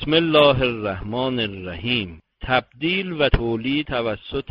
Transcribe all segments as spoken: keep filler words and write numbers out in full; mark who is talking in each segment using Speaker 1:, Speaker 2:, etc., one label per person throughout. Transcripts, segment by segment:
Speaker 1: بسم الله الرحمن الرحیم. تبدیل و تولید توسط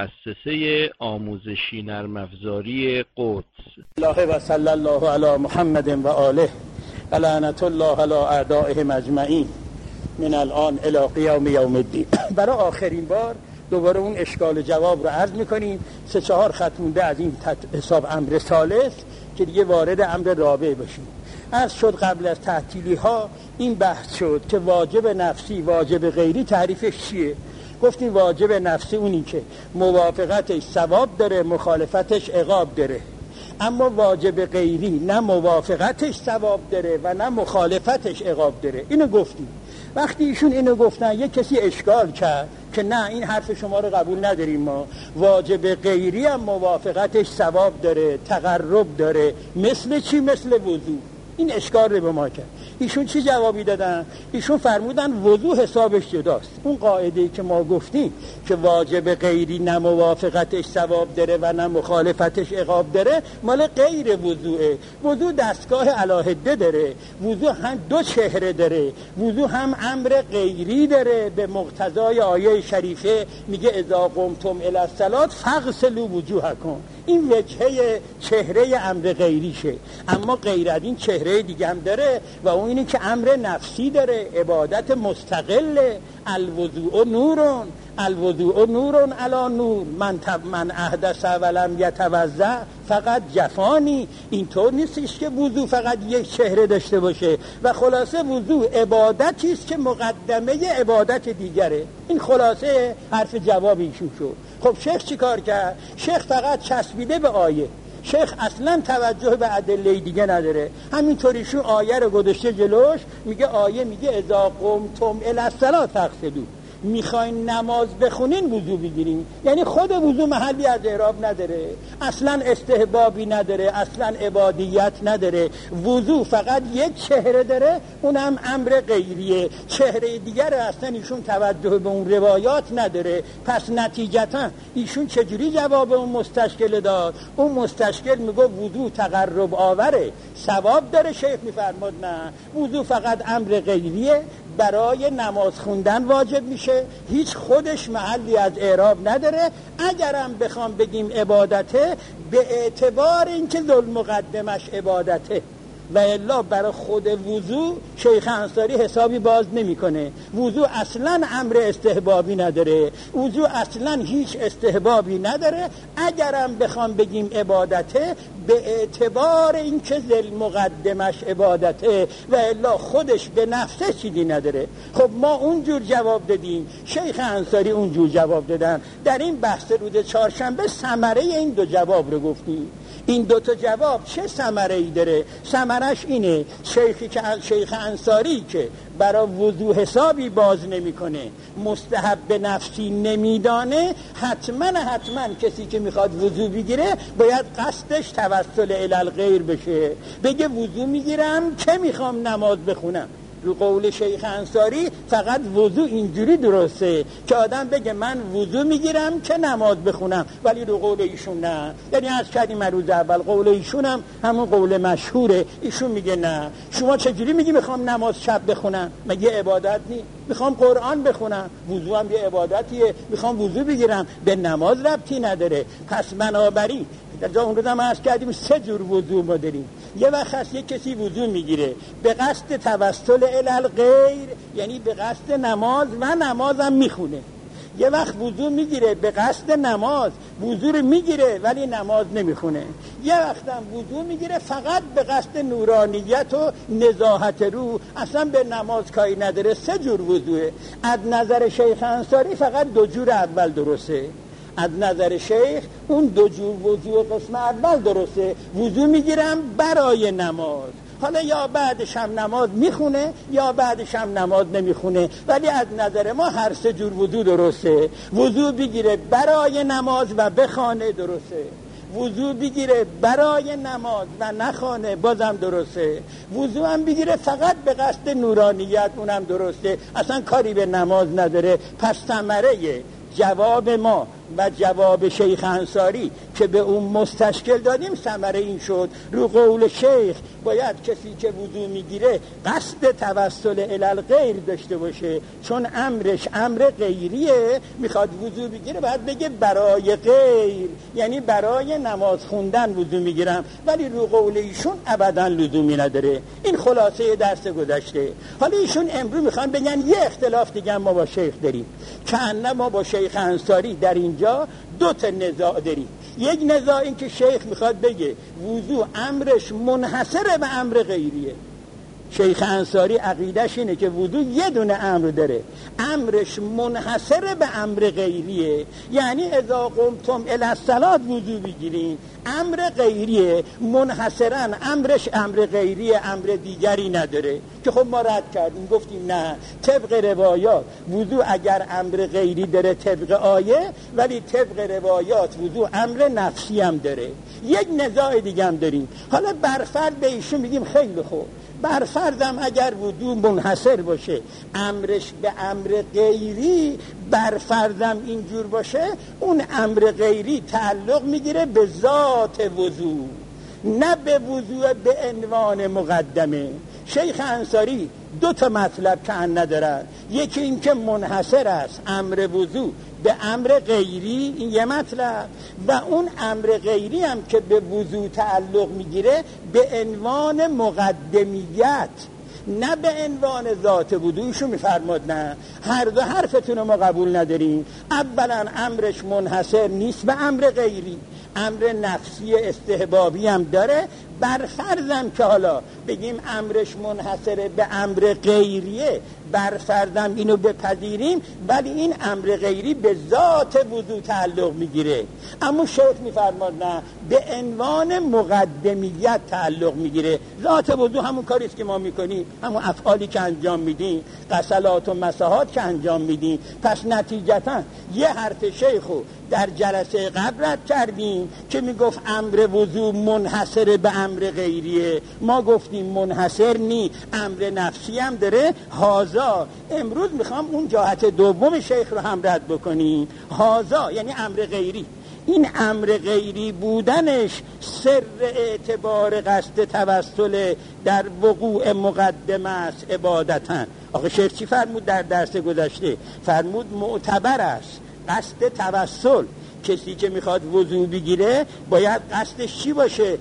Speaker 1: مؤسسه آموزشی نرم افزاری قدس.
Speaker 2: الله و صلی الله علی محمد و آله و لعنت الله علی اعدائهم اجمعین من الان الی قیام یوم الدین. برای آخرین بار دوباره اون اشکال جواب رو عرض میکنیم. سه چهار خط مونده از این حساب امر ثالث که دیگه وارد امر رابع بشیم. عرض شد قبل از تعطیلی ها این بحث شد که واجب نفسی واجب غیری تعریفش چیه. گفتیم واجب نفسی اونی که موافقتش ثواب داره، مخالفتش عقاب داره. اما واجب غیری نه موافقتش ثواب داره و نه مخالفتش عقاب داره. اینو گفتیم. وقتی ایشون اینو گفتن یک کسی اشکال کرد که نه این حرف شما رو قبول نداریم، ما واجب غیری هم موافقتش ثواب داره، تقرب داره. مثل چی؟ مثل وضو. این اشکال رو به ما کرد. ایشون چی جوابی دادن؟ ایشون فرمودن وضو حسابش جداست. اون قاعده‌ای که ما گفتیم که واجب غیری نه موافقتش ثواب داره و نه مخالفتش عقاب داره مال غیر وضوئه. وضو دستگاه علاهده داره، وضو هم دو چهره داره، وضو هم امر غیری داره. به مقتضای آیه شریفه میگه اذا قمتم الی الصلاة فاغسلوا وجوهکم. این وجهه چهره امر غیریشه. اما غیر از این چهره دیگه هم داره و اون اینی که امر نفسی داره، عبادت مستقله. الوضوء نورون الوضوء نورون علی نور من تب من احدث ولم یتوضأ فقط جفانی. اینطور نیستش که وضو فقط یک چهره داشته باشه و خلاصه وضو عبادتی است که مقدمه عبادت دیگره. این خلاصه حرف جواب ایشون شد. خب شیخ چی کار کرد؟ شیخ فقط چسبیده به آیه. شیخ اصلا توجه به ادله دیگه نداره. همینطوریشون آیه رو گذاشته جلوش، میگه آیه میگه اذا قمتم الی الصلاة فاغسلوا. میخواین نماز بخونین وضو بگیرین. یعنی خود وضو محلی از اعراب نداره، اصلا استحبابی نداره، اصلا عبادیت نداره. وضو فقط یک چهره داره، اونم امر غیریه. چهره دیگر اصلا ایشون توجه به اون روایات نداره. پس نتیجتا ایشون چجوری جواب اون مستشکل داد؟ اون مستشکل میگه وضو تقرب آوره، ثواب داره. شیخ میفرماد نه، وضو فقط امر غیریه، برای نماز خوندن واجب میشه، هیچ خودش محلی از اعراب نداره. اگرم بخوام بگیم عبادته به اعتبار اینکه ذل مقدمش عبادته و الا برای خود وضو شیخ انصاری حسابی باز نمیکنه. وضو اصلا امر استحبابی نداره، وضو اصلا هیچ استحبابی نداره. اگرم بخوام بگیم عبادته به اعتبار اینکه ذل مقدمش عبادته و الا خودش به نفسه چیزی نداره. خب ما اونجور جواب دادیم، شیخ انصاری اونجور جواب دادن. در این بحث روز چهارشنبه ثمره این دو جواب رو گفتیم. این دو تا جواب چه ثمره‌ای داره؟ ثمرش اینه شیخی که شیخ انصاری که برای وضو حسابی باز نمیکنه، مستحب نفسی نمیدانه، حتما حتما کسی که میخواد وضو بگیره باید قصدش توسل الی الغیر بشه. بگه وضو میگیرم که میخوام نماز بخونم. رو قول شیخ انصاری فقط وضو اینجوری درسته که آدم بگه من وضو میگیرم که نماز بخونم، ولی رو قول ایشون نه. یعنی از کردیم روز اول قول ایشون هم همون قول مشهوره. ایشون میگه نه، شما چجوری میگی میخوام نماز شب بخونم؟ مگه عبادت نی؟ میخوام قرآن بخونم، وضو هم یه عبادتیه. میخوام وضو بگیرم، به نماز ربطی نداره. پس بنابراین در جا اون روزم عرض کردیم سه جور وضو ما داریم. یه وقت هست یک کسی وضو میگیره به قصد توسل الی الغیر، یعنی به قصد نماز و نمازم میخونه. یه وقت وضو میگیره به قصد نماز، وضو رو میگیره ولی نماز نمیخونه. یه وقت هم وضو میگیره فقط به قصد نورانیت و نزاهت روح، اصلا به نماز کاری نداره. سه جور وضوه. از نظر شیخ انصاری فقط دو جور اول درسته. از نظر شیخ اون دو جور وضو قسم اول درسته. وضو میگیرم برای نماز، حالا یا بعدش هم نماز میخونه یا بعدش هم نماز نمیخونه، ولی از نظر ما هر سه جور وضو درسته. وضو بگیره برای نماز و بخونه درسته، وضو بگیره برای نماز و نخونه بازم درسته، وضو هم بگیره فقط به قصد نورانیت اونم درسته، اصلا کاری به نماز نداره. پس ثمره جواب ما و جواب شیخ انصاری که به اون مستشکل دادیم ثمره این شد رو قول شیخ باید کسی که وضو میگیره قصد توسل الی الغیر داشته باشه، چون امرش امر غیریه، میخواد وضو بگیره باید بگه برای غیر، یعنی برای نماز خوندن وضو میگیرم، ولی رو قول ایشون ابدا لزومی نداره. این خلاصه درس گذشته. حالا ایشون امروز میخوان بگن یه اختلاف دیگه ما با شیخ داریم، که ما با شیخ انصاری در اینجا دو تا نزاع داریم. یک نزاع این که شیخ میخواد بگه وضو امرش منحصر به امر غیریه. شیخ انصاری عقیدش اینه که وضو یه دونه امر داره، امرش منحصر به امر غیریه، یعنی اذا قمتم الی الصلاة وضو بگیرین، امر غیریه، منحصرا امرش امر غیریه، امر دیگری نداره. که خب ما رد کردیم گفتیم نه، طبق روایات وضو اگر امر غیری داره طبق آیه، ولی طبق روایات وضو امر نفسی هم داره. یک نزاع دیگه هم داریم. حالا برفرض به ایشون میگیم خیلی خوب، برفرضم اگر وضو منحصر باشه امرش به امر غیری، برفرضم اینجور باشه اون امر غیری تعلق میگیره به ذات وضو، نه به وضو به عنوان مقدمه. شیخ انصاری دو تا مطلب که ان ندارن، یکی این که منحصر است امر وضو به امر غیری، این یه مطلب، و اون امر غیری هم که به وضو تعلق میگیره به عنوان مقدمیت، نه به عنوان ذات وضویشو میفرماد نه، هر دو حرفتون رو ما قبول نداریم. اولا امرش منحصر نیست به امر غیری، امر نفسی استحبابی هم داره. برفرضم که حالا بگیم امرش منحصر به امر غیریه، برفرضم اینو بپذیریم، ولی این امر غیری به ذات وضو تعلق میگیره. اما شیخ میفرماد نه، به عنوان مقدمیت تعلق میگیره. ذات وضو همون کاریست که ما میکنیم، همون افعالی که انجام میدیم، غسلات و مساحات که انجام میدیم. پس نتیجتا یه حرف شیخو در جلسه قبل رد کردیم که میگفت امر وضو منحصر به امر غیریه، ما گفتیم منحصر نی، امر نفسی هم داره. هازا امروز میخوام اون جهت دوم شیخ رو هم رد بکنیم. هازا یعنی امر غیری، این امر غیری بودنش سر اعتبار قصد توسل در وقوع مقدمه است عبادتن. آقا شیخ چی فرمود در درس گذشته؟ فرمود معتبر است قصد توسل. کسی که میخواد وضو بگیره باید قصدش چی باشه؟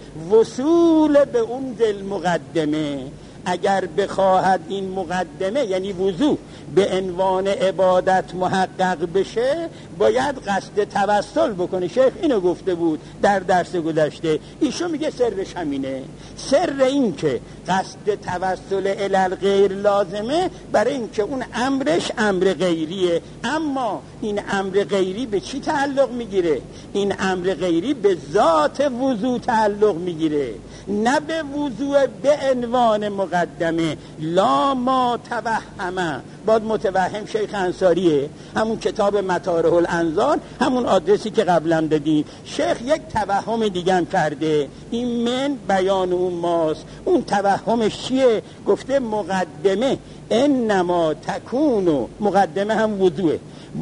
Speaker 2: وصول به اون دل مقدمه. اگر بخواهد این مقدمه یعنی وضو به عنوان عبادت محقق بشه، باید قصد توسل بکنه. شیخ اینو گفته بود در درس گذشته. ایشون میگه سرش همینه. سر این که قصد توسل الی الغیر لازمه برای این که اون امرش امر غیریه. اما این امر غیری به چی تعلق میگیره؟ این امر غیری به ذات وضو تعلق میگیره، نه به وضوع به عنوان مقدمه. لا ما توهمه، باید متوهم شیخ انصاریه، همون کتاب مطارح الانظار، همون آدرسی که قبلا دادیم. شیخ یک توهم دیگه هم کرده، این من بیان اون ماست. اون توهمش چیه؟ گفته مقدمه انما تکونو، مقدمه هم وضوعه،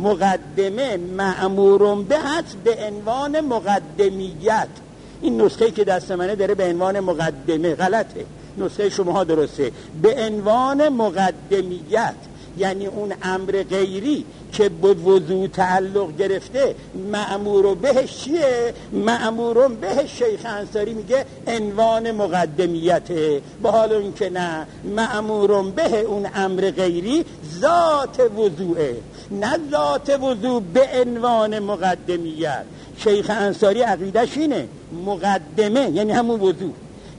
Speaker 2: مقدمه مأمورون به هست به عنوان مقدمیت. این نسخه‌ای که دست منه داره به عنوان مقدمه، غلطه. نسخه شماها درسته، به عنوان مقدمیت، یعنی اون امر غیری که به وضو تعلق گرفته مأمور بهش چیه؟ مأمور بهش شیخ انصاری میگه عنوان مقدمیته، با حال این که نه، مأمور به اون امر غیری ذات وضوعه، نه ذات وضو به عنوان مقدمیت. شیخ انصاری عقیدش اینه مقدمه یعنی همون وضو،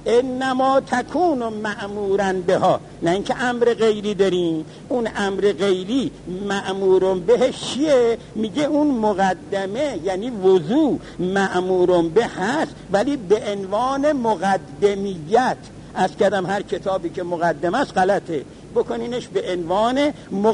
Speaker 2: انما تکون مأمورا بها، نه اینکه امر غیری داریم. اون امر غیری مأمور بهش چیه؟ میگه اون مقدمه یعنی وضو مأمور به هست، ولی به عنوان مقدمیت. از کردم هر کتابی که مقدمه است غلطه، بکنینش به عنوان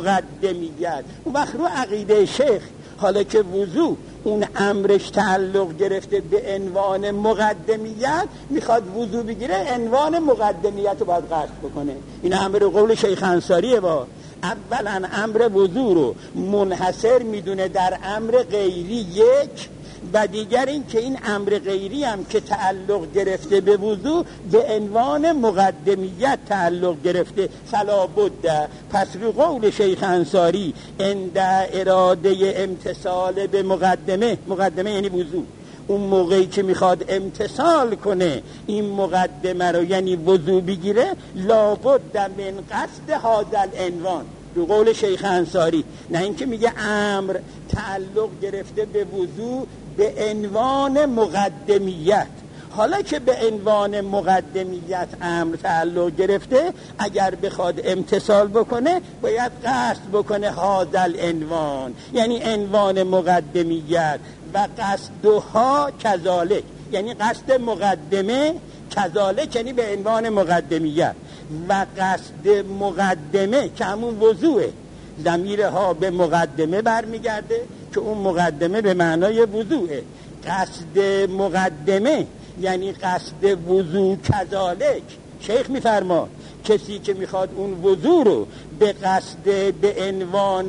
Speaker 2: مقدمیت. اون وقت رو عقیده شیخ حالا که وضو اون امرش تعلق گرفته به عنوان مقدمیت، میخواد وضو بگیره عنوان مقدمیت رو باید قصد بکنه. این امر قول شیخ انصاریه با. اولا امر وضو رو منحصر میدونه در امر غیری یک، و دیگر این که این امر غیری هم که تعلق گرفته به وضو به عنوان مقدمیت تعلق گرفته. فلا بد، پس رو قول شیخ انصاری عند اراده امتثال به مقدمه، مقدمه یعنی وضو، اون موقعی که میخواد امتثال کنه این مقدمه رو یعنی وضو بگیره، لابد من قصد هذا العنوان، رو قول شیخ انصاری. نه اینکه میگه امر تعلق گرفته به وضو به عنوان مقدمیت. حالا که به عنوان مقدمیت امر تعلق گرفته، اگر بخواد امتثال بکنه باید قصد بکنه هذا العنوان، یعنی عنوان مقدمیت، و قصدها کذالک، یعنی قصد مقدمه، کذالک یعنی به عنوان مقدمیت، و قصد مقدمه که همون وضوعه. ضمیرها به مقدمه برمیگرده که اون مقدمه به معنای وضوعه. قصد مقدمه یعنی قصد وضو کذالک. شیخ میفرما کسی که میخواد اون وضو رو به قصد به عنوان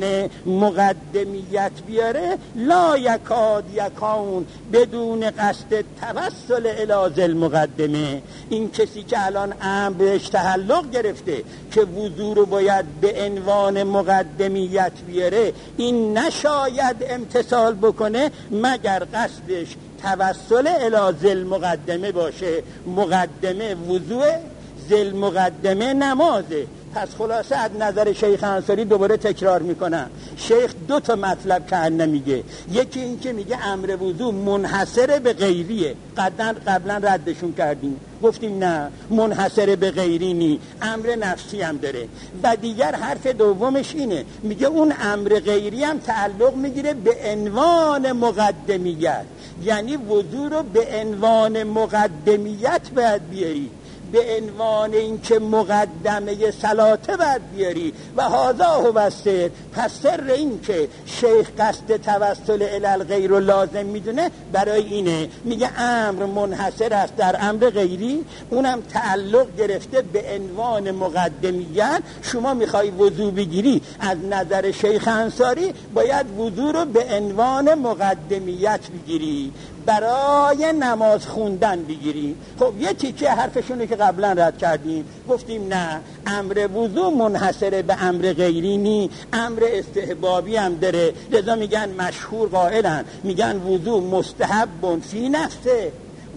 Speaker 2: مقدمیت بیاره، لا یکاد یکون، بدون قصد توسل الی ذی المقدمه. این کسی که الان امر بهش تعلق گرفته که وضو رو باید به عنوان مقدمیت بیاره، این نشاید امتثال بکنه مگر قصدش توسل الی ذی المقدمه باشه. مقدمه وضوء، ذی مقدمه نمازه. پس خلاصه از نظر شیخ انصاری دوباره تکرار میکنم، شیخ دو تا مطلب که نمیگه. یکی این که میگه امر وضو منحصر به غیریه، قبلا قبلا ردشون کردیم، گفتیم نه منحصر به غیری نی، امر نفسی هم داره. و دیگر حرف دومش اینه، میگه اون امر غیری هم تعلق میگیره به عنوان مقدمیت، یعنی وضو رو به عنوان مقدمیت باید بیاری، به عنوان اینکه مقدمه صلاته باید بیاری. و هذا هو السر. پس سر این که شیخ قصد توسل الی الغیر رو لازم میدونه برای اینه، میگه امر منحصر است در امر غیری، اونم تعلق گرفته به عنوان مقدمیت. شما میخوای وضو بگیری، از نظر شیخ انصاری باید وضو رو به عنوان مقدمیت بگیری، برای نماز خوندن بگیری. خب یه تیکه حرفشونه که قبلا رد کردیم، گفتیم نه امر وضو منحصر به امر غیری نی، امر استحبابی هم داره. لذا میگن مشهور قائلن، میگن وضو مستحب فی نفسه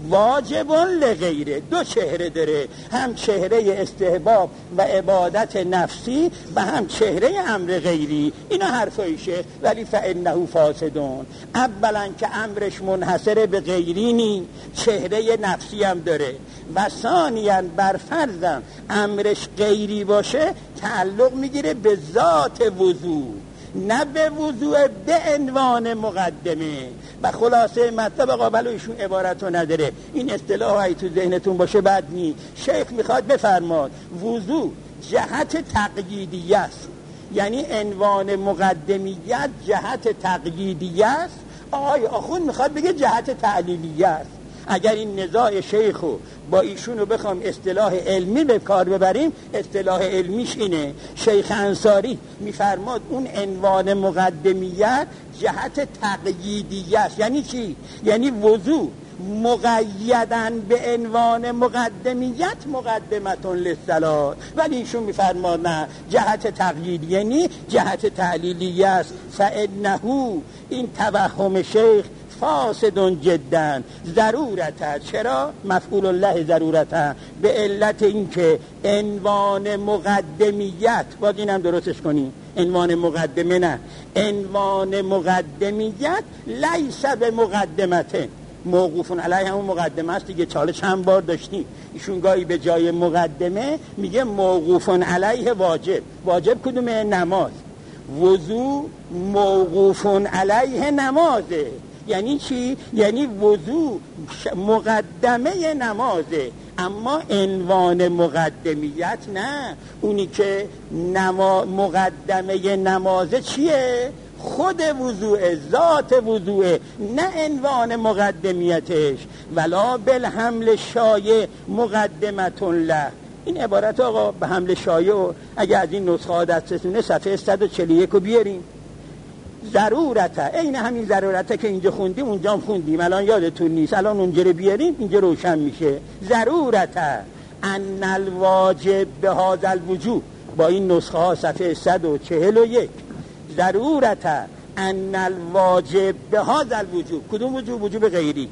Speaker 2: واجب لغیره. دو چهره داره، هم چهره استحباب و عبادت نفسی و هم چهره امر غیری. اینا حرفایشه، ولی فانه فاسدون. اولا که امرش منحصر به غیری نی، چهره نفسی هم داره، و ثانیاً بر فرضم امرش غیری باشه تعلق میگیره به ذات وضو، نه به وضوع به عنوان مقدمه. و خلاصه مطلب قابل ایشون عبارتو نداره. این اصطلاح هایی تو ذهنتون باشه بد نی. شیخ میخواد بفرماد وضوع جهت تقییدیه است، یعنی عنوان مقدمیت جهت تقییدیه است. آقای آخوند میخواد بگه جهت تعلیلیه است. اگر این نزاع شیخو با ایشونو بخوام اصطلاح علمی به کار ببریم، اصطلاح علمیش اینه، شیخ انصاری میفرماد اون عنوان مقدمیت جهت تقییدیه است. یعنی چی؟ یعنی وضوع مقیدن به عنوان مقدمیت مقدمتون للصلاة، ولی ایشون میفرماد نه جهت تقیید یعنی جهت تعلیلیه است. فانه، این توهم شیخ فاسدون جدا ضرورت. چرا؟ مفعول الله ضرورت، به علت اینکه عنوان مقدمیت، باز اینم درستش کنی، عنوان مقدمه نه، عنوان مقدمیت لیس به مقدمته، موقوفون علیه همون مقدمه است دیگه. چاله چند بار داشتیم ایشون گاهی به جای مقدمه میگه موقوفون علیه واجب. واجب کدومه؟ نماز. وضو موقوفون علیه نمازه. یعنی چی؟ یعنی وضو مقدمه نمازه، اما عنوان مقدمیت نه. اونی که نما مقدمه نمازه چیه؟ خود وضوء، ذات وضوء، نه عنوان مقدمیتش. ولا بالحمل شایع مقدمتون له. این عبارت آقا به حمل شایع و اگه از این نسخه ها دستتونه صفحه صد و چهل و یک رو بیاریم. ضرورته، عین همین ضرورته که اینجا خوندیم اونجا هم خوندیم، الان یادتون نیست، الان اونجا رو بیاریم اینجا روشن میشه. ضرورته ان الواجب به هذا الوجوب، با این نسخه ها صفحه صد و چهل و یک. ضرورته ان الواجب به هذا الوجوب، کدوم وجوب؟ وجوب غیری.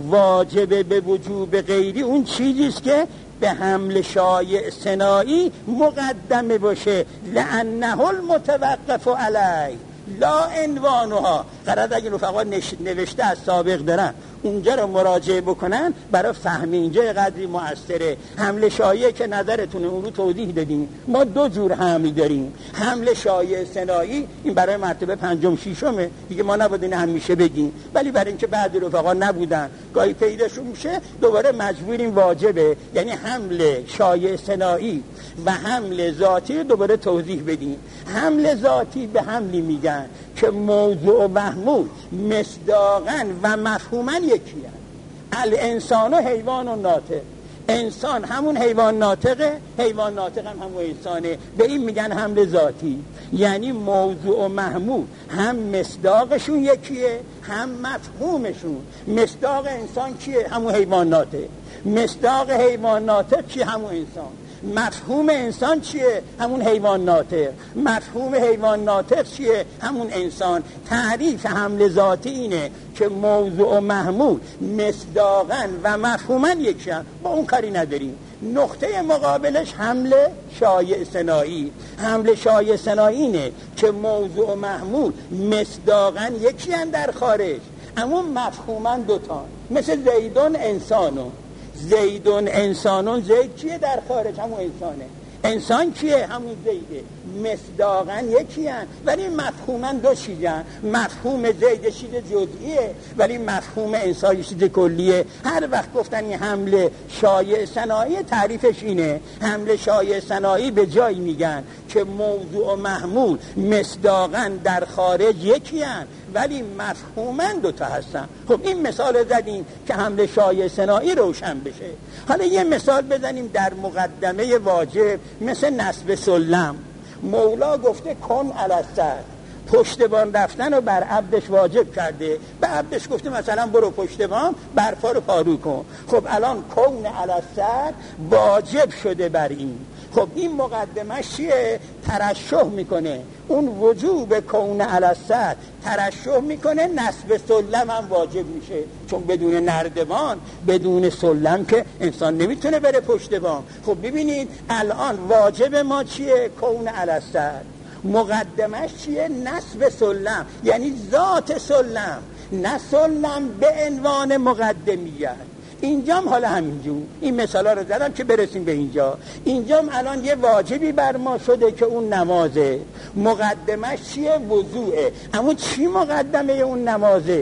Speaker 2: واجب به وجوب غیری اون چیزیست که به حمل شایع ثنایی مقدمه باشه، لانه المتوقف علی لا عنوانها. قرار اگه رفقا نوشته از سابق دارن اونجا رو مراجعه بکنن برای فهم اینجا قدری مؤثره. حمل شایع که نظرتونه اون رو توضیح دادیم. ما دو جور حمل داریم، حمل شایع ثنایی، این برای مرتبه پنجم ششمه دیگه، ما نبودین همیشه بگیم، ولی برای اینکه بعضی رفقا نبودن گاهی پیداشون میشه دوباره مجبوریم واجبه، یعنی حمل شایع ثنایی و حمل ذاتی دوباره توضیح بدیم. حمل ذاتی به حملی میگن که موضوع و محمول مصداقاً و مفهوماً یکی هست. الانسان و حیوان و ناطق، انسان همون حیوان ناطقه، حیوان ناطق هم همون انسانه، به این میگن حمل ذاتی. یعنی موضوع و محمول هم مصداقشون یکیه هم مفهومشون. مصداق انسان کیه؟ همون حیوان ناطق. مصداق حیوان ناطق چیه؟ همون انسان. مفهوم انسان چیه؟ همون حیوان ناطق. مفهوم حیوان ناطق چیه؟ همون انسان. تعریف حمل ذاتی اینه که موضوع و محمول مصداقاً و مفهوماً یکی هم، با اون کاری نداریم. نقطه مقابلش حمل شایع ثنایی. حمل شایع ثنایی اینه که موضوع و محمول مصداقاً یکی هم در خارج، اما مفهوماً دوتا، مثل زیدون انسانو. زیدون انسانون، زید کیه در خارج؟ همون انسانه. انسان کیه؟ همون زیده. مصداقاً یکی هن ولی مفهوماً دو چیزن. مفهوم زید چیز جزئیه ولی مفهوم انسان چیز کلیه. هر وقت گفتن این حمل شایع ثنایی تعریفش اینه، حمل شایع ثنایی به جایی میگن که موضوع و محمول مصداقاً در خارج یکی هن ولی مفهوماً دوتا هستن. خب این مثال زدیم که حمل شایع ثنایی روشن بشه. حالا یه مثال بزنیم در مقدمه واجب، مثل نصب سلم. مولا گفته کن علی السر، پشتبان رفتن رو بر عبدش واجب کرده، به عبدش گفته مثلا برو پشتبان برفا رو پارو کن. خب الان کن علی السر واجب شده بر این. خب این مقدمش چیه؟ ترشح میکنه. اون وجوب کون علی السر ترشح میکنه، نصب سلم هم واجب میشه، چون بدون نردبان بدون سلم که انسان نمیتونه بره پشتبان. خب ببینید الان واجب ما چیه؟ کون علی السر. مقدمش چیه؟ نصب سلم، یعنی ذات سلم، نه سلم به عنوان مقدمیت. اینجام حالا همینجور این مثالا رو زدم که برسیم به اینجا. اینجام الان یه واجبی بر ما شده که اون نمازه. مقدمش چیه؟ وضوعه. اما چی مقدمه اون نمازه؟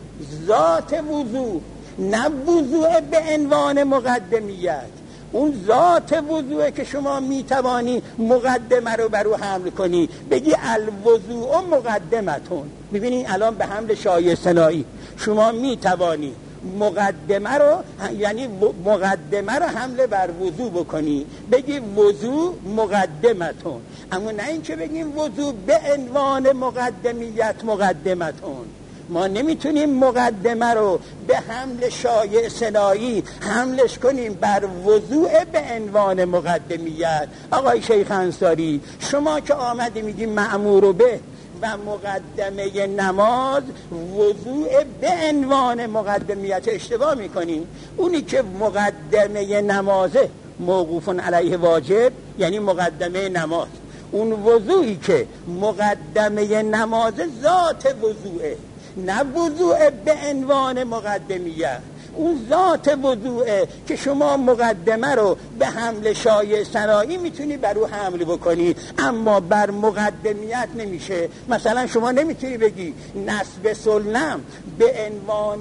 Speaker 2: ذات وضوع، نه وضوع به عنوان مقدمیت. اون ذات وضوعه که شما میتوانی مقدمه رو برو حمل کنی، بگی الوضوع مقدمتون. ببینید الان به حمل شایع ثنایی شما میتوانی مقدمه رو، یعنی مقدمه رو حمله بر وضوع بکنی، بگی وضوع مقدمتون. اما نه این که بگیم وضوع به عنوان مقدمیت مقدمتون. ما نمیتونیم مقدمه رو به حمل شایع ثنایی حملش کنیم بر وضوع به عنوان مقدمیت. آقای شیخ انصاری شما که آمدی میگی مأمور به و مقدمه نماز وضوع به عنوان مقدمیت، اشتباه میکنی. اونی که مقدمه نمازه موقوف علیه واجب یعنی مقدمه نماز، اون وضوعی که مقدمه نماز ذات وضوعه، نه وضوع به عنوان مقدمیت. اون ذات وضوعه که شما مقدمه رو به حمل شایع ثنایی میتونی بر او حمل بکنی، اما بر مقدمیت نمیشه. مثلا شما نمیتونی بگی نصب سلم به عنوان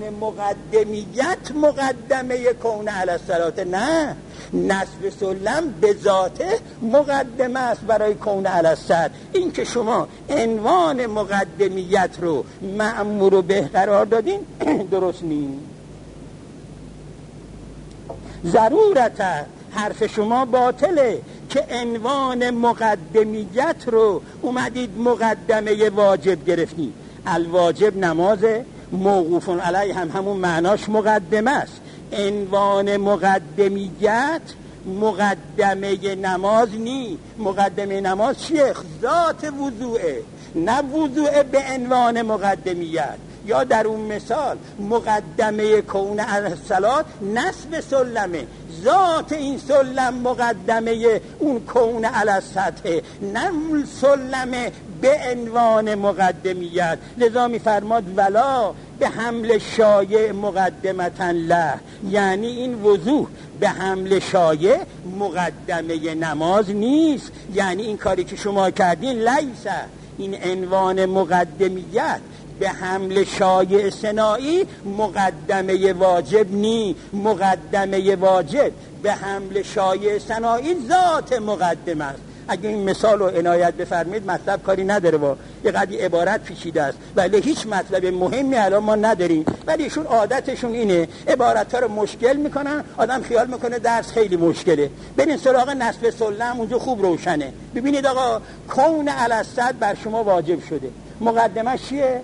Speaker 2: مقدمیت مقدمه کون علی الصلاه. نه، نصب سلم به ذاته مقدمه است برای کون علی الصلاه. این که شما عنوان مقدمیت رو مأمور به قرار دادین درست نیست. ضرورت حرف شما باطله که عنوان مقدمیت رو اومدید مقدمه واجب گرفتید. الواجب نمازه، موقوف علیه هم همون معناش مقدمه است. عنوان مقدمیت مقدمه نماز نی. مقدمه نماز چیه؟ ذات وضوعه، نه وضوع به عنوان مقدمیت. یا در اون مثال مقدمه کون علی الصلات نصب سلمه، ذات این سلم مقدمه اون کون علی السطح، نه سلمه به عنوان مقدمیت. لذا می‌فرماد ولا به حمل شایع مقدمتن له، یعنی این وضوح به حمل شایع مقدمه نماز نیست. یعنی این کاری که شما کردین لیسه، این عنوان مقدمیت به حمل شایع صناعی مقدمه واجب نی. مقدمه واجب به حمل شایع صناعی ذات مقدمه است. اگه این مثال رو عنایت بفرمید مطلب کاری نداره، با یه قدری عبارت پیچیده است ولی هیچ مطلب مهمی الان ما نداریم، ولی ایشون عادتشون اینه عبارت ها رو مشکل میکنن، آدم خیال میکنه درس خیلی مشکله. برین سراغ نصب سلم، اونجا خوب روشنه. ببینید آقا کون علی الصد بر شما واجب شده، مقدمه چیه؟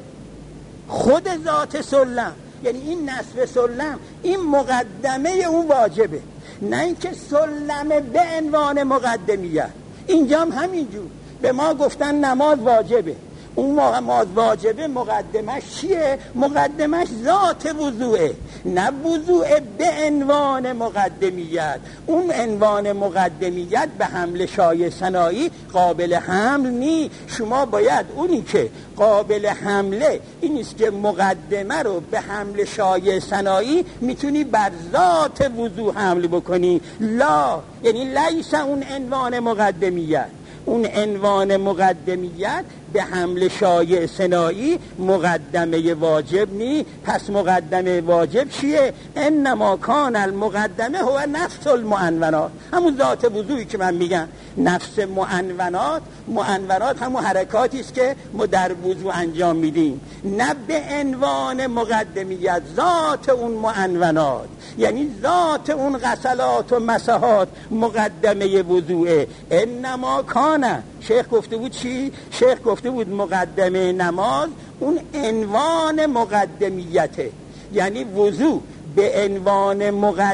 Speaker 2: خود ذات سلم، یعنی این نصب سلم این مقدمه اون واجبه، نه اینکه سلم به عنوان مقدمیت. اینجا هم همینجور به ما گفتن نماز واجبه، اون نماز واجبه مقدمش چیه؟ مقدمش ذات وضوعه، نه وضوع به عنوان مقدمیت. اون عنوان مقدمیت به حمل شایع صناعی قابل حمل نی. شما باید اونی که قابل حمله این است که مقدمه رو به حمل شایع صناعی میتونی بر ذات وضوع حمل بکنی. لا یعنی لیس اون عنوان مقدمیت، اون عنوان مقدمیت به حمل شایع صناعی مقدمه واجب نی. پس مقدمه واجب چیه؟ انما کان المقدمه هو نفس المعنونات، همون ذات وضوعی که من میگم. نفس معنونات، معنونات همون حرکاتی است که ما در وضوع انجام میدیم، نه به عنوان مقدمیت. ذات اون معنونات یعنی ذات اون غسلات و مسحات مقدمه وضوعه. انما کان، شیخ گفته بود چی؟ شیخ گفته بود مقدمه نماز اون عنوان مقدمیته، یعنی وضوع به عنوان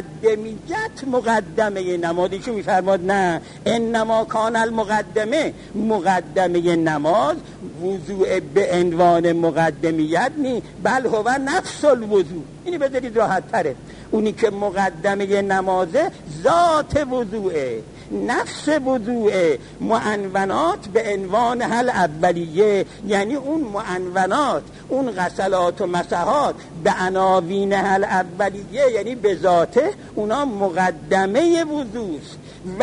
Speaker 2: مقدمیت مقدمه نماز. ایشون میفرماد نه، انما کان المقدمه، مقدمه نماز وضوع به عنوان مقدمیت نی، بل هو نفس الوضوع. اینی بذارید راحت تره، اونی که مقدمه نمازه ذات وضوعه، نفس وضوعه. معنونات به عنوان حل اولیه، یعنی اون معنونات، اون غسلات و مسحات به عناوین حل اولیه، یعنی به ذاته اونا مقدمه وضوعست.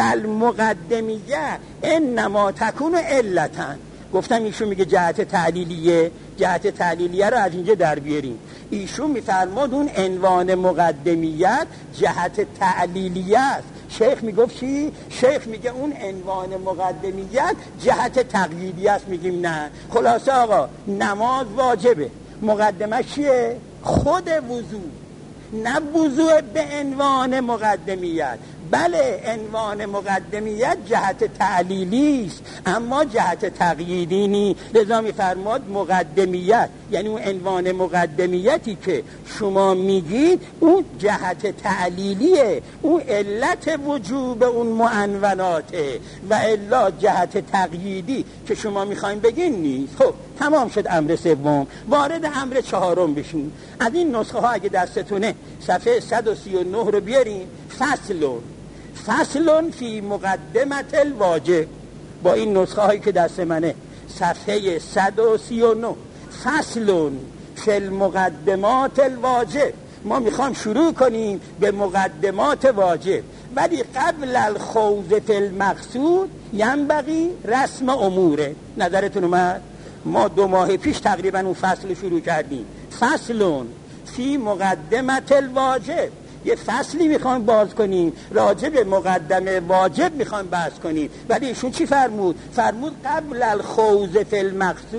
Speaker 2: والمقدمیه انما تکون علتن. گفتم ایشون میگه جهت تعلیلیه، جهت تعلیلیه رو از اینجا در بیاریم. ایشون میفرماد اون عنوان مقدمیت جهت تعلیلیه است. شیخ میگفت چی؟ شیخ میگه اون عنوان مقدمیت جهت تقییدی است. میگیم نه. خلاصه آقا نماز واجبه، مقدمه چیه؟ خود وضوع، نه وضوع به عنوان مقدمیت. بله عنوان مقدمیت جهت تعلیلی است اما جهت تقییدی نی. لذا میفرماد مقدمیت یعنی اون عنوان مقدمیتی که شما میگید اون جهت تعلیلیه، اون علت وجوب اون معنوناته، و الا جهت تقییدی که شما میخواین بگین نیست. خب تمام شد امر سوم، وارد امر چهارم بشین. از این نسخه ها اگه دستتونه صفحه صد و سی و نه رو بیارین. فصلون فصلون فی مقدمت الواجب. با این نسخه هایی که دست منه صفحه صد و سی و نه. فصلون فی المقدمات الواجب. ما میخوام شروع کنیم به مقدمات واجب، ولی قبل الخوض فی المقصود ینبغی رسم اموره. نظرتون اومد؟ ما دو ماه پیش تقریبا اون فصل شروع کردیم. فصلون فی مقدمت الواجب، یه فصلی میخوایم باز کنیم راجع به مقدمه واجب میخوایم بحث کنیم، ولی ایشون چی فرمود؟ فرمود قبل الخوض فی المقصود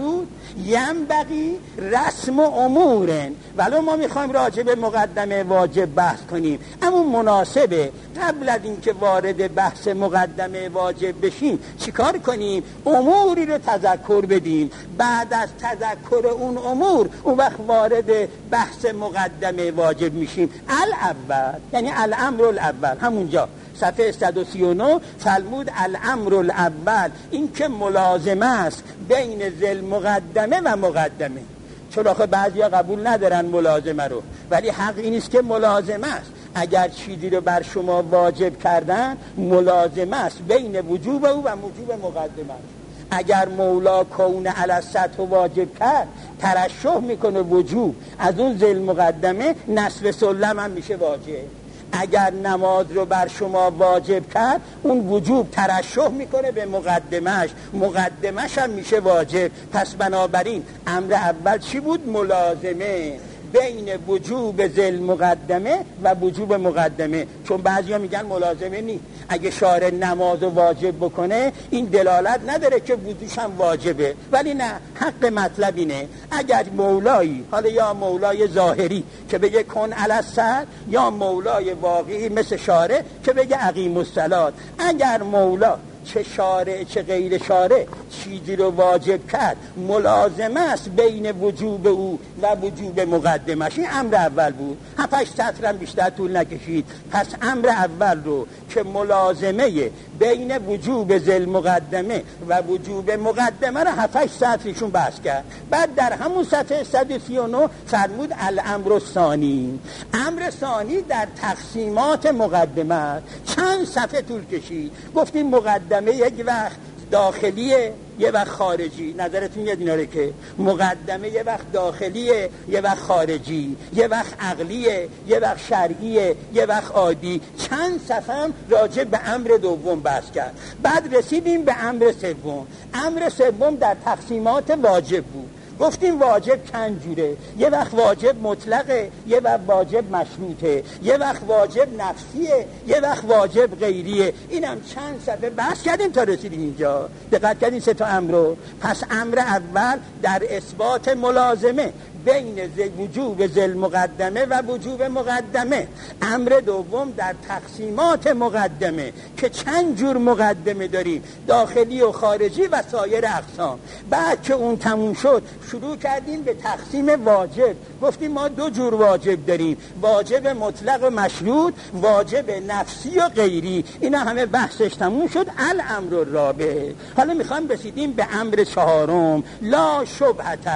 Speaker 2: ینبغی رسم امورن. ولو ما میخوایم راجع به مقدمه واجب بحث کنیم، اما مناسبه قبل از اینکه وارد بحث مقدمه واجب بشیم چیکار کنیم؟ اموری رو تذکر بدیم، بعد از تذکر اون امور اون وقت وارد بحث مقدمه واجب میشیم. الاول یعنی الامر الاول، همونجا صفحه صد و سی و نه فرمود الامر الاول، این که ملازمه است بین ذل مقدمه و مقدمه. چون آخه بعضیا قبول ندارن ملازمه رو، ولی حق این است که ملازمه است. اگر چیزی رو بر شما واجب کردن ملازمه است بین وجوب او و وجوب مقدمه است. اگر مولا کون علی السطح واجب کرد ترشح میکنه وجوب، از اون ذل مقدمه نصب سلم هم میشه واجب. اگر نماز رو بر شما واجب کرد اون وجوب ترشح میکنه به مقدمش، مقدمش هم میشه واجب. پس بنابراین امر اول چی بود؟ ملازمه بین وجوب ذل مقدمه و وجوب مقدمه. چون بعضیا میگن ملازمه نی، اگه شارع نماز رو واجب بکنه این دلالت نداره که وضوش هم واجبه. ولی نه، حق مطلب اینه اگر مولایی، حالا یا مولای ظاهری که بگه کن علی السطح، یا مولای واقعی مثل شارع که بگه اقیم الصلاة، اگر مولا چه شارع چه غیر شارع چیزی رو واجب کرد ملازمه است بین وجوب او و وجوب مقدمش. این امر اول بود، هفتش سطرم بیشتر طول نکشید. پس امر اول رو که ملازمه بین وجوب ذل مقدمه و وجوب مقدمه رو هفتش سطرشون بحث کرد. بعد در همون صفحه صد و سی و نه فرمود الامر الثانی، امر ثانی در تقسیمات مقدمه. چند صفحه طول کشید، گفتیم مقدمه یک وقت داخلیه یه وقت خارجی. نظرتون میاد اینا رو که مقدمه یه وقت داخلیه یه وقت خارجی، یه وقت عقلیه یه وقت شرعیه یه وقت عادی. چند صفحه هم راجع به امر دوم بحث کرد. بعد رسیدیم به امر سوم. امر سوم در تقسیمات واجب بود. گفتیم واجب چند جوره، یه وقت واجب مطلقه، یه وقت واجب مشروطه، یه وقت واجب نفسیه، یه وقت واجب غیریه. اینم چند صفحه بحث کردیم تا رسیدیم اینجا. دقت کردین سه تا امر رو. پس امر اول در اثبات ملازمه بین وجوب ذل مقدمه و وجوب مقدمه. امر دوم در تقسیمات مقدمه که چند جور مقدمه داریم، داخلی و خارجی و سایر اقسام. بعد که اون تموم شد شروع کردیم به تقسیم واجب. گفتیم ما دو جور واجب داریم، واجب مطلق و مشروط، واجب نفسی و غیری. اینا همه بحثش تموم شد. الامر الرابع، حالا میخوام رسیدیم به امر چهارم. لا شبهت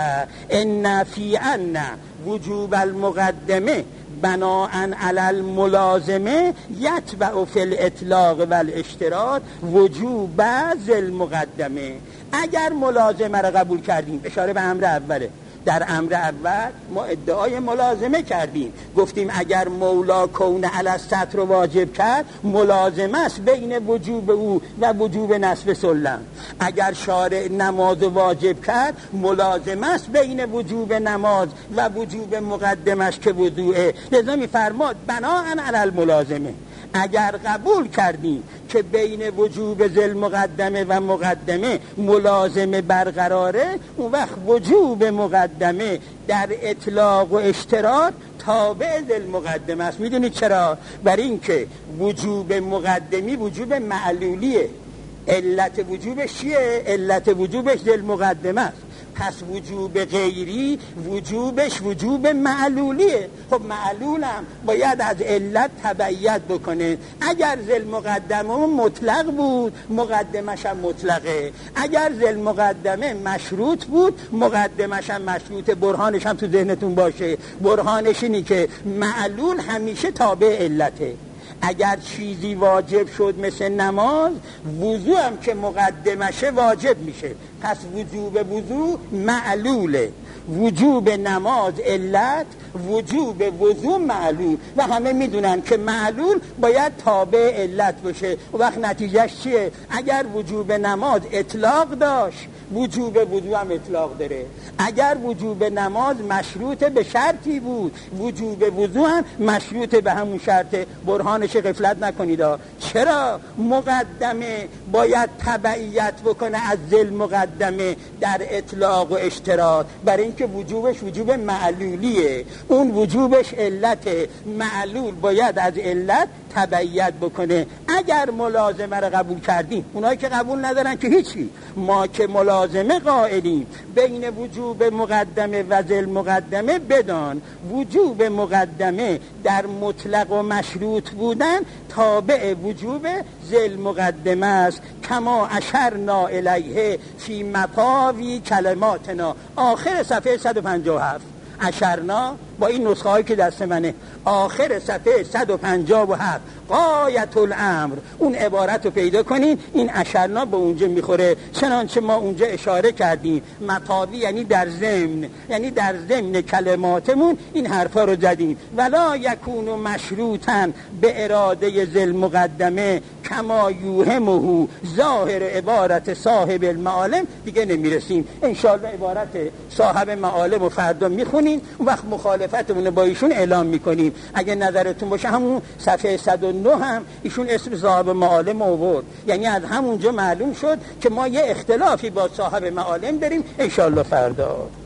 Speaker 2: ان فی ان وجوب المقدمه بناء علی الملازمه یتبع فی الاطلاق و الاشتراط وجوب ذل مقدمه. اگر ملازمه را قبول کردیم، اشاره به امر اوله، در امر اول ما ادعای ملازمه کردیم، گفتیم اگر مولا کون علی السطح رو واجب کرد ملازمه است بین وجوب او و وجوب نصب سلم. اگر شارع نماز واجب کرد ملازمه است بین وجوب نماز و وجوب مقدمش که وضوعه. لذا میفرماد بناء علی الملازمه. اگر قبول کردیم که بین وجوب ذل مقدمه و مقدمه ملازمه برقراره، اون وقت وجوب مقدمه در اطلاق و اشتراط تابع ذل مقدمه است. میدونید چرا؟ برای اینکه وجوب مقدمی وجوب معلولیه. علت وجوبش چیه؟ علت وجوبش ذل مقدمه است. پس وجوب غیری وجوبش وجوب معلولیه. خب معلولم باید از علت تبعیت بکنه. اگر ذل مقدمه مطلق بود مقدمش هم مطلقه، اگر ذل مقدمه مشروط بود مقدمش هم مشروطه. برهانش هم تو ذهنتون باشه، برهانش اینی که معلول همیشه تابع علته. اگر چیزی واجب شد مثل نماز، وضو هم که مقدمشه واجب میشه. پس وجوب وضو معلوله، وجوب نماز علت، وجوب وضو معلول و همه میدونن که معلول باید تابع علت باشه. و وقت نتیجهش چیه؟ اگر وجوب نماز اطلاق داشت وجوب وضو هم اطلاق داره. اگر وجوب نماز مشروط به شرطی بود وجوب وضو هم مشروط به همون شرطه. برهانش غفلت نکنید. چرا مقدمه باید تبعیت بکنه از ذل مقدمه در اطلاق و اشتراط؟ برای اینکه وجوبش وجوب معلولیه، اون وجوبش علت، معلول باید از علت تبعیت بکنه. اگر ملازمه رو قبول کردیم، اونایی که قبول ندارن که هیچی، ما که ملازمه قائلیم بین وجوب مقدمه و ذل مقدمه، بدان وجوب مقدمه در مطلق و مشروط بودن تابع وجوب ذل مقدمه است. کما اشرنا الیه فی مطاوی کلماتنا. آخر صفحه صد و پنجاه و هفت. اشرنا با این نسخه هایی که دست منه، آخر صفحه صد و پنجاه و هفت غایت الامر، اون عبارت رو پیدا کنین. این اشرنا به اونجا میخوره. چنانچه ما اونجا اشاره کردیم مطاوی یعنی در ضمن، یعنی در ضمن کلماتمون این حرفا رو زدیم. ولا یکون مشروطا به اراده ذل مقدمه کما یوهمه ظاهر عبارت صاحب المعالم. دیگه نمیرسیم انشاءالله. عبارت صاحب معالم و فردا میخونیم، اون وقت مخالفتمون با ایشون اعلام میکنیم. اگه نظرتون باشه همون صفحه صد و نه هم ایشون اسم صاحب معالم آورد، یعنی از همونجا معلوم شد که ما یه اختلافی با صاحب معالم داریم. انشاءالله فردا